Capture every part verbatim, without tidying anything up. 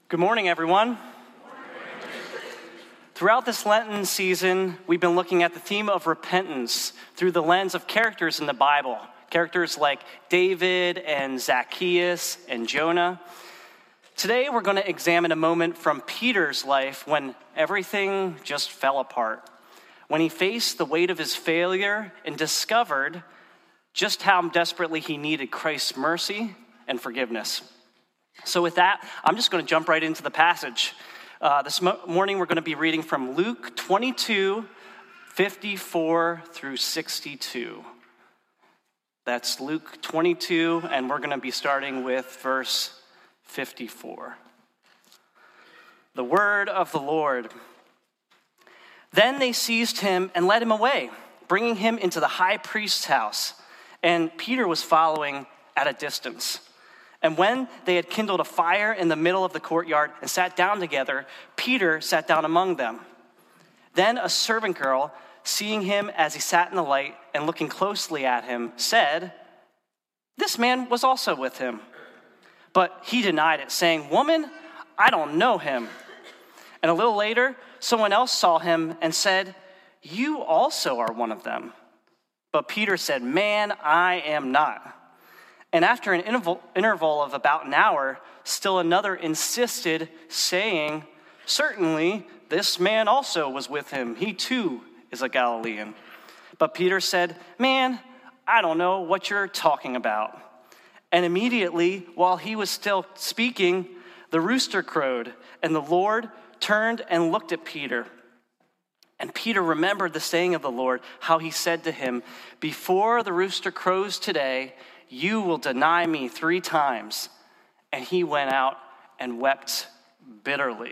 Good morning, everyone. Throughout this Lenten season, we've been looking at the theme of repentance through the lens of characters in the Bible. Characters like David and Zacchaeus and Jonah. Today, we're going to examine a moment from Peter's life when everything just fell apart. When he faced the weight of his failure and discovered just how desperately he needed Christ's mercy and forgiveness. So with that, I'm just going to jump right into the passage. Uh, this mo- morning, we're going to be reading from Luke twenty-two, fifty-four through sixty-two. That's Luke twenty-two, and we're going to be starting with verse fifty-four. The word of the Lord. Then they seized him and led him away, bringing him into the high priest's house. And Peter was following at a distance. And when they had kindled a fire in the middle of the courtyard and sat down together, Peter sat down among them. Then a servant girl, seeing him as he sat in the light and looking closely at him, said, "This man was also with him." But he denied it, saying, "Woman, I don't know him." And a little later, someone else saw him and said, "You also are one of them." But Peter said, "Man, I am not." And after an interval, interval of about an hour, still another insisted, saying, "Certainly, this man also was with him. He too is a Galilean." But Peter said, "Man, I don't know what you're talking about." And immediately, while he was still speaking, the rooster crowed, and the Lord turned and looked at Peter. And Peter remembered the saying of the Lord, how he said to him, "Before the rooster crows today, you will deny me three times." And he went out and wept bitterly.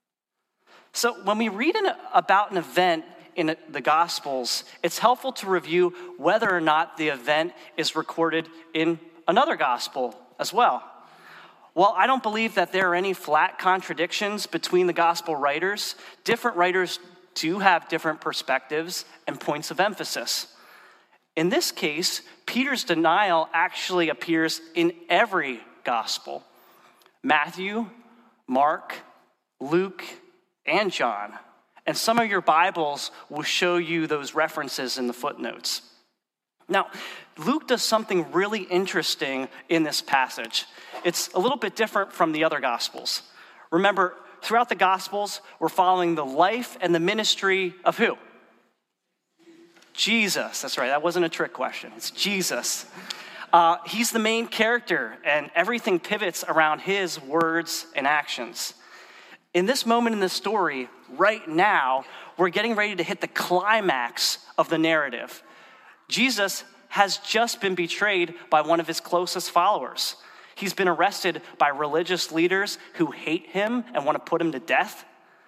So when we read an, about an event in the Gospels, it's helpful to review whether or not the event is recorded in another gospel as well. While I don't believe that there are any flat contradictions between the gospel writers, different writers do have different perspectives and points of emphasis. In this case, Peter's denial actually appears in every gospel: Matthew, Mark, Luke, and John. And some of your Bibles will show you those references in the footnotes. Now, Luke does something really interesting in this passage. It's a little bit different from the other gospels. Remember, throughout the gospels, we're following the life and the ministry of who? Jesus. That's right. That wasn't a trick question. It's Jesus. Uh, he's the main character, and everything pivots around his words and actions. In this moment in the story, right now, we're getting ready to hit the climax of the narrative. Jesus has just been betrayed by one of his closest followers. He's been arrested by religious leaders who hate him and want to put him to death.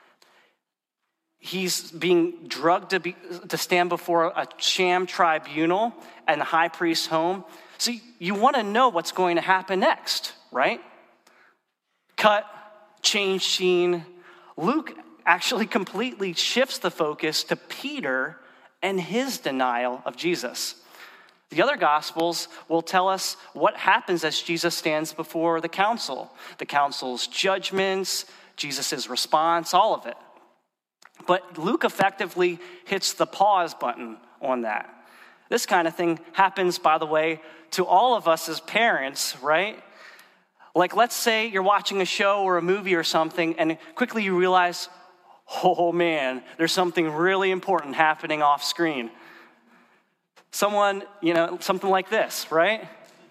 He's being drugged to, be, to stand before a sham tribunal and the high priest's home. So you want to know what's going to happen next, right? Cut, change scene. Luke actually completely shifts the focus to Peter and his denial of Jesus. The other Gospels will tell us what happens as Jesus stands before the council. The council's judgments, Jesus' response, all of it. But Luke effectively hits the pause button on that. This kind of thing happens, by the way, to all of us as parents, right? Like, let's say you're watching a show or a movie or something, and quickly you realize, oh man, there's something really important happening off screen. Someone, you know, something like this, right?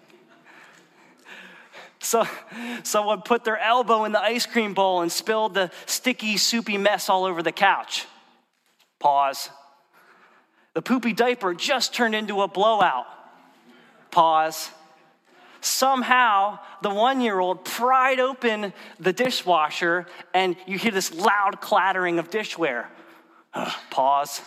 So someone put their elbow in the ice cream bowl and spilled the sticky, soupy mess all over the couch. Pause. The poopy diaper just turned into a blowout. Pause. Somehow, the one-year-old pried open the dishwasher and you hear this loud clattering of dishware. Pause.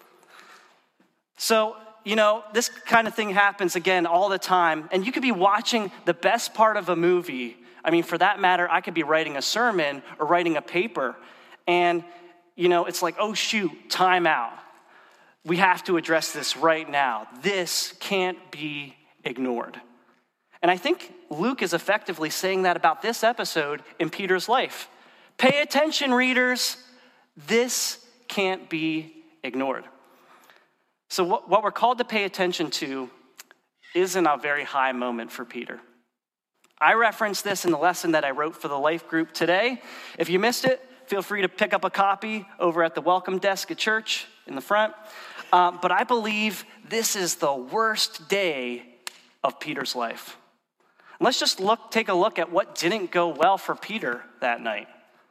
So, you know, this kind of thing happens again all the time. And you could be watching the best part of a movie. I mean, for that matter, I could be writing a sermon or writing a paper. And, you know, it's like, oh, shoot, time out. We have to address this right now. This can't be ignored. And I think Luke is effectively saying that about this episode in Peter's life. Pay attention, readers. This can't be ignored. So what, what we're called to pay attention to isn't a very high moment for Peter. I referenced this in the lesson that I wrote for the life group today. If you missed it, feel free to pick up a copy over at the welcome desk at church in the front. Um, but I believe this is the worst day of Peter's life. Let's just look, take a look at what didn't go well for Peter that night.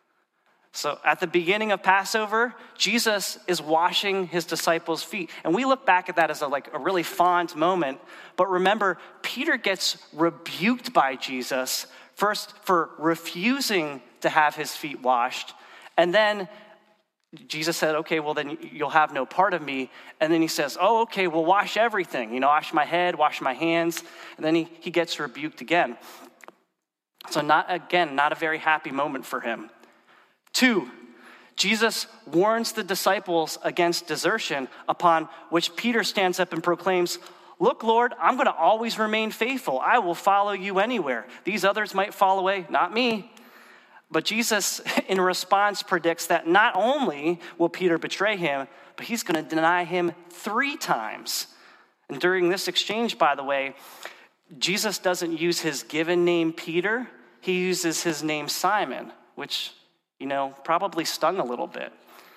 So at the beginning of Passover, Jesus is washing his disciples' feet. And we look back at that as a, like a really fond moment. But remember, Peter gets rebuked by Jesus, first for refusing to have his feet washed. And then Jesus said, okay, well then you'll have no part of me. And then he says, oh, okay, well wash everything. You know, wash my head, wash my hands. And then he, he gets rebuked again. So not, again, not a very happy moment for him. Two, Jesus warns the disciples against desertion, upon which Peter stands up and proclaims, look, Lord, I'm going to always remain faithful. I will follow you anywhere. These others might fall away, not me. But Jesus, in response, predicts that not only will Peter betray him, but he's going to deny him three times. And during this exchange, by the way, Jesus doesn't use his given name Peter. He uses his name Simon, which, you know, probably stung a little bit.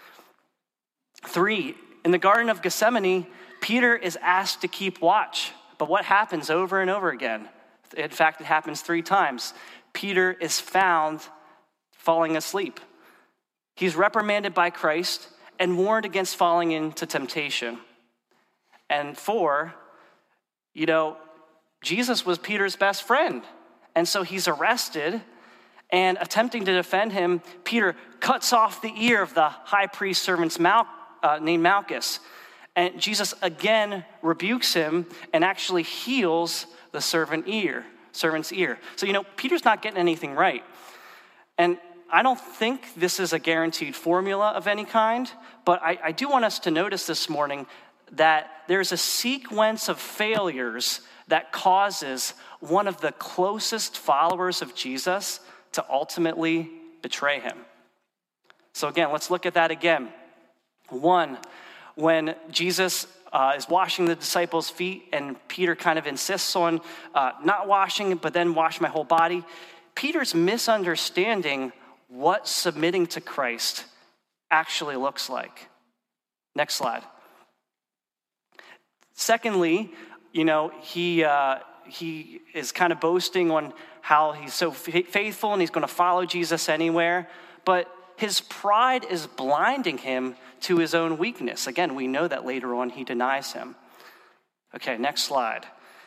Three, in the Garden of Gethsemane, Peter is asked to keep watch. But what happens over and over again? In fact, it happens three times. Peter is found falling asleep. He's reprimanded by Christ and warned against falling into temptation. And four, you know, Jesus was Peter's best friend. And so he's arrested, and attempting to defend him, Peter cuts off the ear of the high priest servant's Mal- uh, named Malchus. And Jesus again rebukes him and actually heals the servant ear, servant's ear. So, you know, Peter's not getting anything right. And I don't think this is a guaranteed formula of any kind, but I, I do want us to notice this morning that there's a sequence of failures that causes one of the closest followers of Jesus to ultimately betray him. So again, let's look at that again. One, when Jesus uh, is washing the disciples' feet and Peter kind of insists on uh, not washing, but then wash my whole body, Peter's misunderstanding what submitting to Christ actually looks like. Next slide. Secondly, you know, he uh, he is kind of boasting on how he's so faithful and he's going to follow Jesus anywhere, but his pride is blinding him to his own weakness. Again, we know that later on he denies him. Okay, next slide.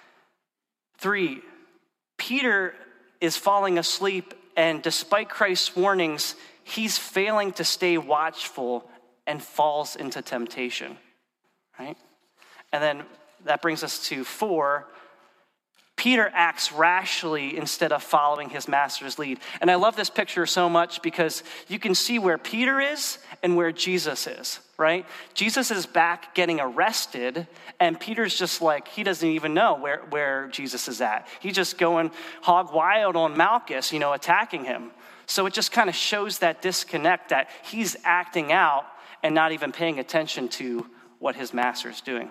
Three, Peter is falling asleep, and despite Christ's warnings, he's failing to stay watchful and falls into temptation, right? And then that brings us to four, Peter acts rashly instead of following his master's lead. And I love this picture so much because you can see where Peter is and where Jesus is, right? Jesus is back getting arrested, and Peter's just like, he doesn't even know where, where Jesus is at. He's just going hog wild on Malchus, you know, attacking him. So it just kind of shows that disconnect, that he's acting out and not even paying attention to what his master's doing.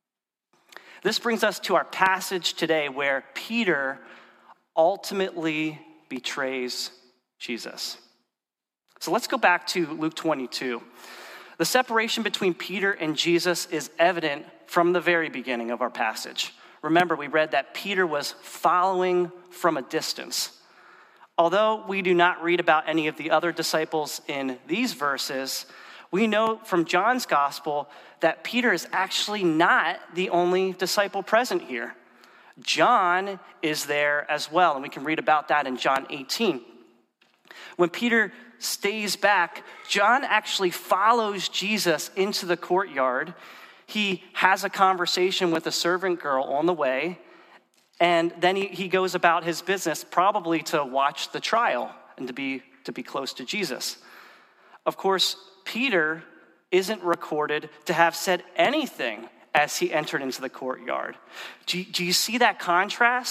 This brings us to our passage today where Peter ultimately betrays Jesus. So let's go back to Luke twenty-two. The separation between Peter and Jesus is evident from the very beginning of our passage. Remember, we read that Peter was following from a distance. Although we do not read about any of the other disciples in these verses, we know from John's gospel that Peter is actually not the only disciple present here. John is there as well, and we can read about that in John eighteen. When Peter stays back, John actually follows Jesus into the courtyard. He has a conversation with a servant girl on the way, and then he, he goes about his business, probably to watch the trial and to be, to be close to Jesus. Of course, Peter isn't recorded to have said anything as he entered into the courtyard. Do you, do you see that contrast?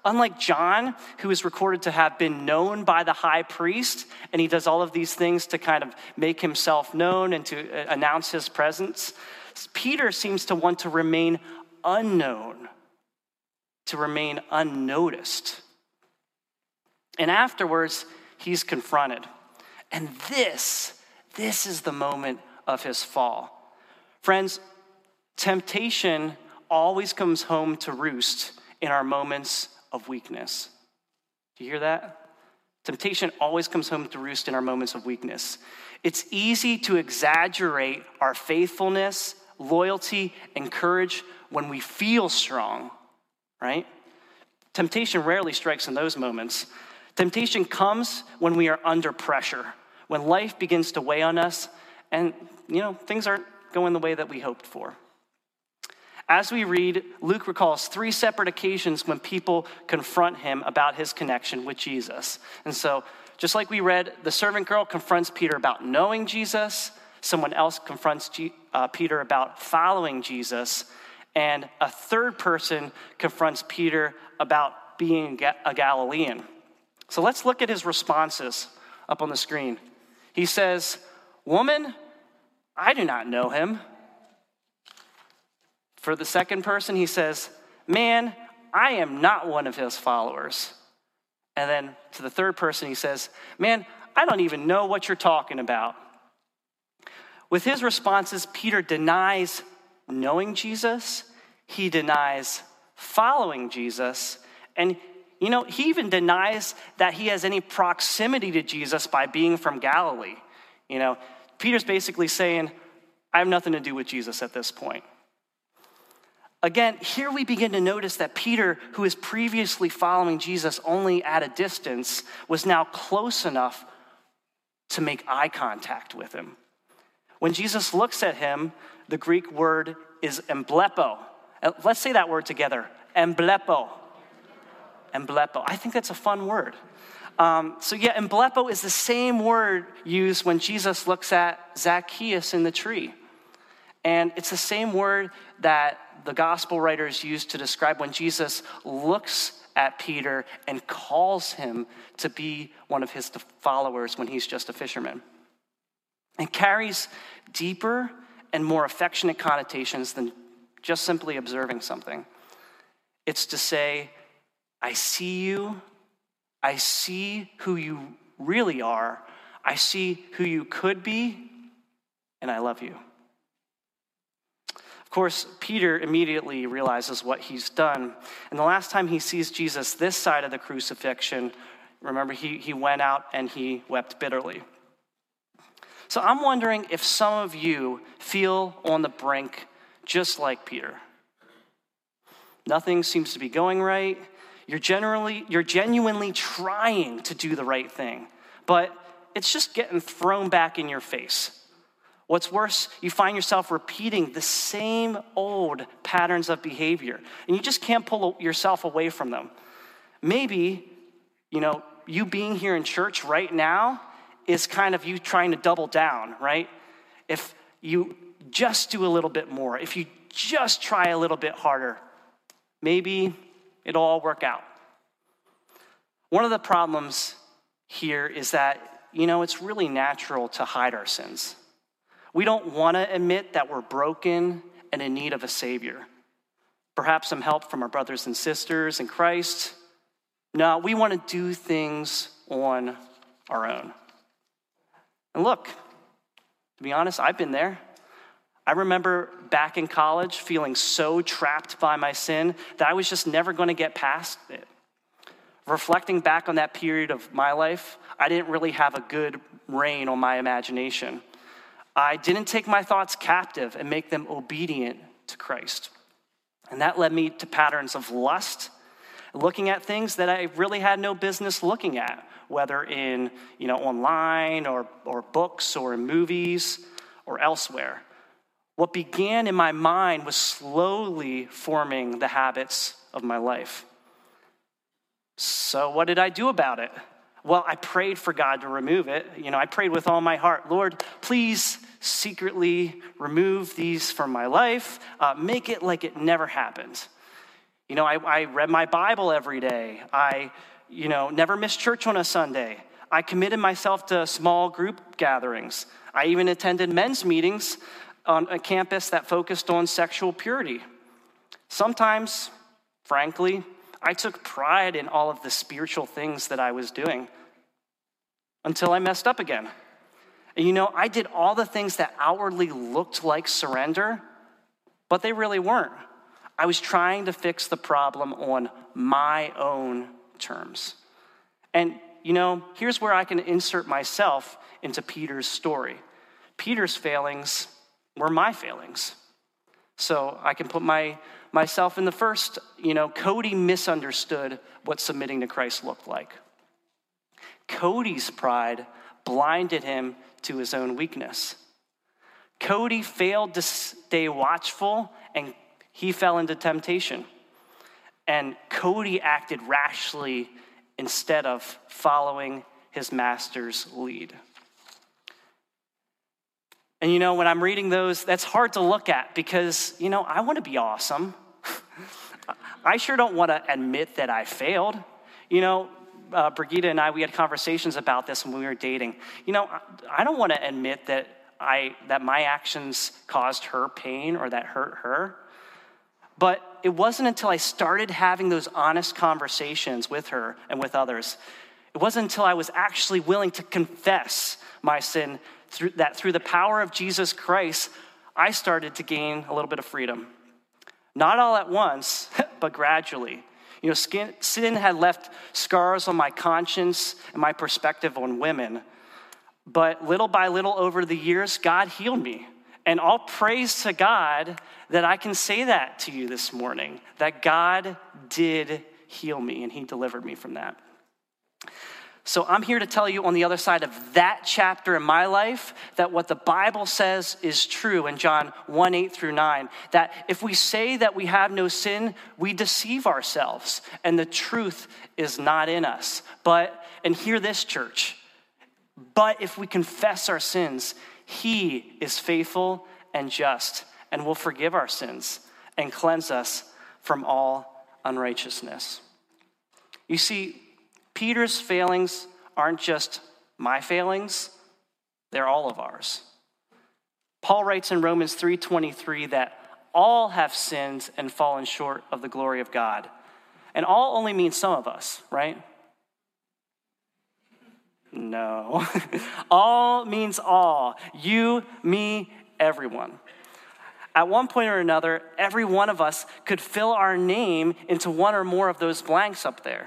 Unlike John, who is recorded to have been known by the high priest, and he does all of these things to kind of make himself known and to announce his presence, Peter seems to want to remain unknown, to remain unnoticed. And afterwards, he's confronted. And this, this is the moment of his fall. Friends, temptation always comes home to roost in our moments of weakness. Do you hear that? Temptation always comes home to roost in our moments of weakness. It's easy to exaggerate our faithfulness, loyalty, and courage when we feel strong, right? Temptation rarely strikes in those moments. Temptation comes when we are under pressure, when life begins to weigh on us and, you know, things aren't going the way that we hoped for. As we read, Luke recalls three separate occasions when people confront him about his connection with Jesus. And so, just like we read, the servant girl confronts Peter about knowing Jesus, someone else confronts G- uh, Peter about following Jesus, and a third person confronts Peter about being a Galilean. So let's look at his responses up on the screen. He says, "Woman, I do not know him." For the second person, he says, "Man, I am not one of his followers." And then to the third person, he says, "Man, I don't even know what you're talking about." With his responses, Peter denies knowing Jesus, he denies following Jesus, and you know, he even denies that he has any proximity to Jesus by being from Galilee. You know, Peter's basically saying, I have nothing to do with Jesus at this point. Again, here we begin to notice that Peter, who is previously following Jesus only at a distance, was now close enough to make eye contact with him. When Jesus looks at him, the Greek word is emblepo. Let's say that word together, emblepo. Emblepo. I think that's a fun word. Um, so yeah, emblepo is the same word used when Jesus looks at Zacchaeus in the tree. And it's the same word that the gospel writers use to describe when Jesus looks at Peter and calls him to be one of his followers when he's just a fisherman. It carries deeper and more affectionate connotations than just simply observing something. It's to say, I see you, I see who you really are, I see who you could be, and I love you. Of course, Peter immediately realizes what he's done. And the last time he sees Jesus this side of the crucifixion, remember, he, he went out and he wept bitterly. So I'm wondering if some of you feel on the brink just like Peter. Nothing seems to be going right. You're generally, you're genuinely trying to do the right thing, but it's just getting thrown back in your face. What's worse, you find yourself repeating the same old patterns of behavior, and you just can't pull yourself away from them. Maybe, you know, you being here in church right now is kind of you trying to double down, right? If you just do a little bit more, if you just try a little bit harder, maybe it'll all work out. One of the problems here is that, you know, it's really natural to hide our sins. We don't want to admit that we're broken and in need of a Savior. Perhaps some help from our brothers and sisters in Christ. No, we want to do things on our own. And look, to be honest, I've been there. I remember back in college feeling so trapped by my sin that I was just never going to get past it. Reflecting back on that period of my life, I didn't really have a good rein on my imagination. I didn't take my thoughts captive and make them obedient to Christ. And that led me to patterns of lust, looking at things that I really had no business looking at, whether in, you know, online or, or books or in movies or elsewhere. What began in my mind was slowly forming the habits of my life. So what did I do about it? Well, I prayed for God to remove it. You know, I prayed with all my heart, Lord, please secretly remove these from my life. Uh, make it like it never happened. You know, I, I read my Bible every day. I, you know, never missed church on a Sunday. I committed myself to small group gatherings. I even attended men's meetings on a campus that focused on sexual purity. Sometimes, frankly, I took pride in all of the spiritual things that I was doing until I messed up again. And you know, I did all the things that outwardly looked like surrender, but they really weren't. I was trying to fix the problem on my own terms. And you know, here's where I can insert myself into Peter's story. Peter's failings were my failings. So I can put my myself in the first, you know, Cody misunderstood what submitting to Christ looked like. Cody's pride blinded him to his own weakness. Cody failed to stay watchful and he fell into temptation. And Cody acted rashly instead of following his master's lead. And you know, when I'm reading those, that's hard to look at because, you know, I want to be awesome. I sure don't want to admit that I failed. You know, uh, Brigitte and I, we had conversations about this when we were dating. You know, I don't want to admit that I that my actions caused her pain or that hurt her. But it wasn't until I started having those honest conversations with her and with others, it wasn't until I was actually willing to confess my sin through, that through the power of Jesus Christ, I started to gain a little bit of freedom. Not all at once, but gradually. You know, skin, sin had left scars on my conscience and my perspective on women. But little by little over the years, God healed me. And all praise to God that I can say that to you this morning, that God did heal me and he delivered me from that. So I'm here to tell you on the other side of that chapter in my life that what the Bible says is true in John one, eight through nine, that if we say that we have no sin, we deceive ourselves and the truth is not in us. But, and hear this, church, but if we confess our sins, he is faithful and just and will forgive our sins and cleanse us from all unrighteousness. You see, Peter's failings aren't just my failings, they're all of ours. Paul writes in Romans three twenty-three that all have sinned and fallen short of the glory of God. And all only means some of us, right? No. All means all. You, me, everyone. At one point or another, every one of us could fill our name into one or more of those blanks up there.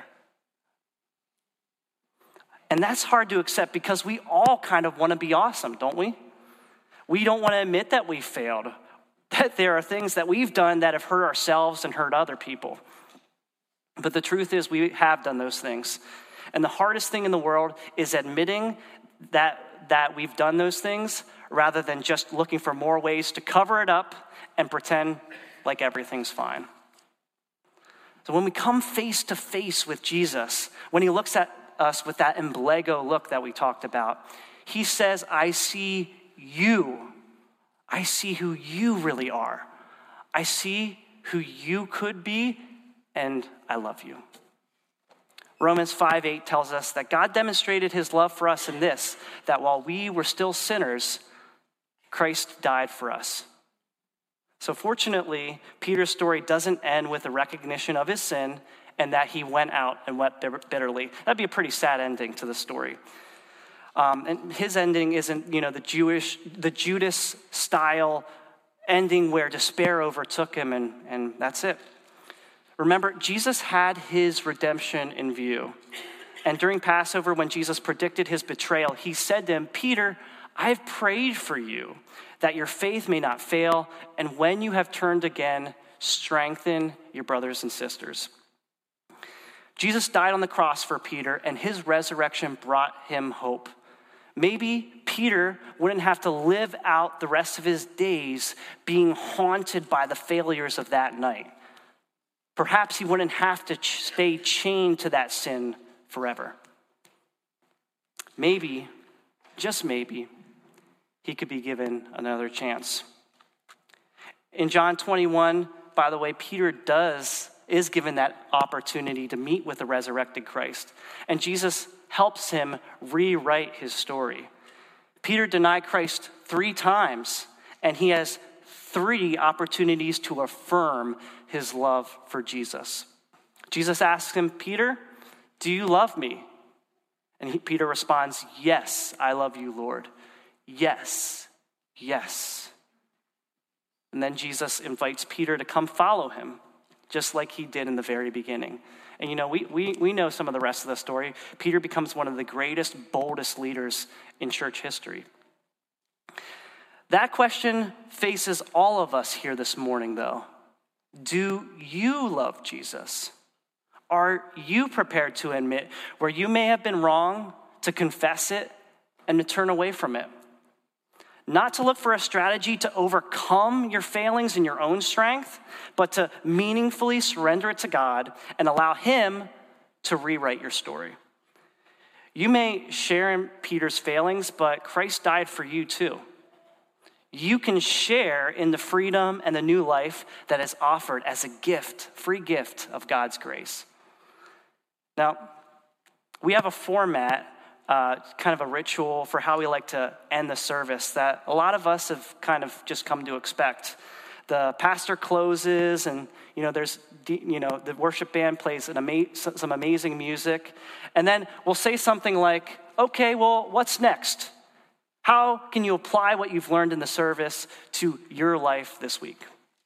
And that's hard to accept because we all kind of want to be awesome, don't we? We don't want to admit that we failed, that there are things that we've done that have hurt ourselves and hurt other people. But the truth is we have done those things. And the hardest thing in the world is admitting that, that we've done those things rather than just looking for more ways to cover it up and pretend like everything's fine. So when we come face to face with Jesus, when he looks at us with that emblego look that we talked about, he says, I see you. I see who you really are. I see who you could be, and I love you. Romans five eight tells us that God demonstrated his love for us in this, that while we were still sinners, Christ died for us. So fortunately, Peter's story doesn't end with a recognition of his sin and that he went out and wept bitterly. That'd be a pretty sad ending to the story. Um, and his ending isn't, you know, the Jewish, the Judas style ending where despair overtook him and, and that's it. Remember, Jesus had his redemption in view. And during Passover, when Jesus predicted his betrayal, he said to him, Peter, I've prayed for you that your faith may not fail. And when you have turned again, strengthen your brothers and sisters. Jesus died on the cross for Peter, and his resurrection brought him hope. Maybe Peter wouldn't have to live out the rest of his days being haunted by the failures of that night. Perhaps he wouldn't have to ch- stay chained to that sin forever. Maybe, just maybe, he could be given another chance. In John twenty-one, by the way, Peter does is given that opportunity to meet with the resurrected Christ. And Jesus helps him rewrite his story. Peter denied Christ three times, and he has three opportunities to affirm his love for Jesus. Jesus asks him, Peter, do you love me? And he, Peter responds, yes, I love you, Lord. Yes, yes. And then Jesus invites Peter to come follow him, just like he did in the very beginning. And you know, we, we, we know some of the rest of the story. Peter becomes one of the greatest, boldest leaders in church history. That question faces all of us here this morning, though. Do you love Jesus? Are you prepared to admit where you may have been wrong, to confess it, and to turn away from it? Not to look for a strategy to overcome your failings in your own strength, but to meaningfully surrender it to God and allow him to rewrite your story. You may share in Peter's failings, but Christ died for you too. You can share in the freedom and the new life that is offered as a gift, free gift of God's grace. Now, we have a format, uh, kind of a ritual for how we like to end the service that a lot of us have kind of just come to expect. The pastor closes, and you know, there's you know the worship band plays an ama- some amazing music, and then we'll say something like, "Okay, well, what's next? How can you apply what you've learned in the service to your life this week?"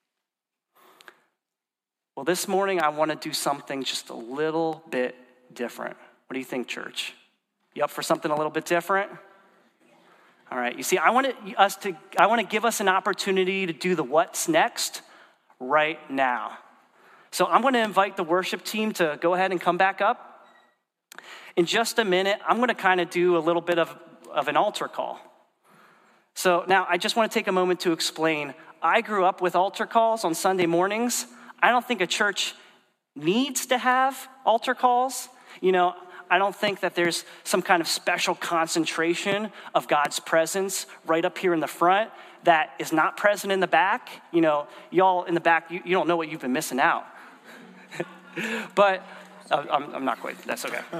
Well, this morning I want to do something just a little bit different. What do you think, church? You up for something a little bit different? All right. You see, I want to, us to I want to give us an opportunity to do the what's next right now. So I'm going to invite the worship team to go ahead and come back up. In just a minute, I'm going to kind of do a little bit of, of an altar call. So now I just want to take a moment to explain. I grew up with altar calls on Sunday mornings. I don't think a church needs to have altar calls. You know, I don't think that there's some kind of special concentration of God's presence right up here in the front that is not present in the back. You know, y'all in the back, you, you don't know what you've been missing out. But uh, I'm, I'm not quite, that's okay.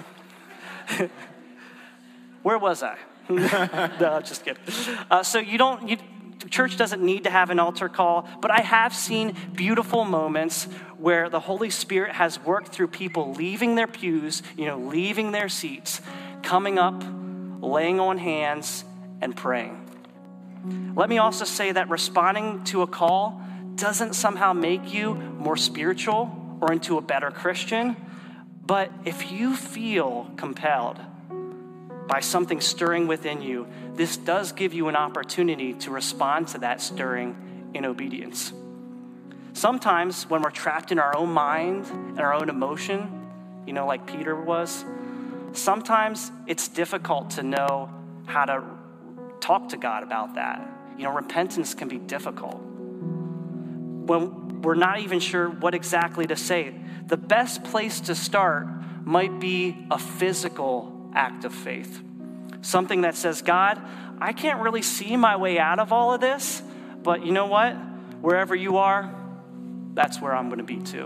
Where was I? No, just kidding. Uh, so you don't, you, church doesn't need to have an altar call, but I have seen beautiful moments where the Holy Spirit has worked through people leaving their pews, you know, leaving their seats, coming up, laying on hands, and praying. Let me also say that responding to a call doesn't somehow make you more spiritual or into a better Christian, but if you feel compelled by something stirring within you, this does give you an opportunity to respond to that stirring in obedience. Sometimes when we're trapped in our own mind and our own emotion, you know, like Peter was, sometimes it's difficult to know how to talk to God about that. You know, repentance can be difficult. When we're not even sure what exactly to say, the best place to start might be a physical act of faith. Something that says, God, I can't really see my way out of all of this, but you know what? Wherever you are, that's where I'm going to be too.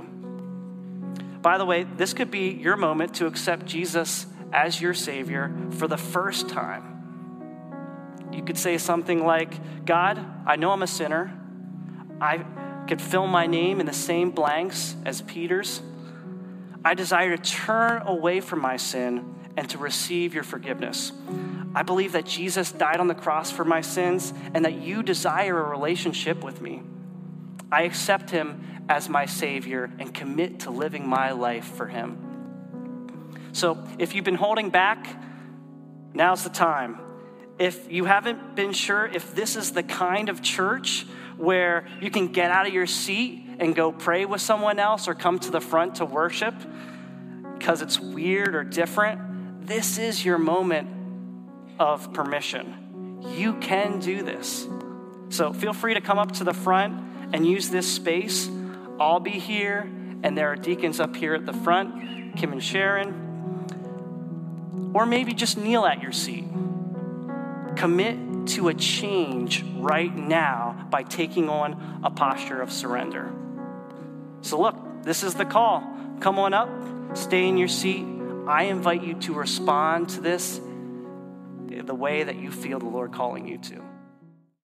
By the way, this could be your moment to accept Jesus as your Savior for the first time. You could say something like, God, I know I'm a sinner. I could fill my name in the same blanks as Peter's. I desire to turn away from my sin and to receive your forgiveness. I believe that Jesus died on the cross for my sins and that you desire a relationship with me. I accept him as my Savior and commit to living my life for him. So if you've been holding back, now's the time. If you haven't been sure if this is the kind of church where you can get out of your seat and go pray with someone else or come to the front to worship because it's weird or different, this is your moment of permission. You can do this. So feel free to come up to the front and use this space. I'll be here, and there are deacons up here at the front, Kim and Sharon. Or maybe just kneel at your seat. Commit to a change right now by taking on a posture of surrender. So look, This is the call. Come on up, stay in your seat. I invite you to respond to this the way that you feel the Lord calling you to.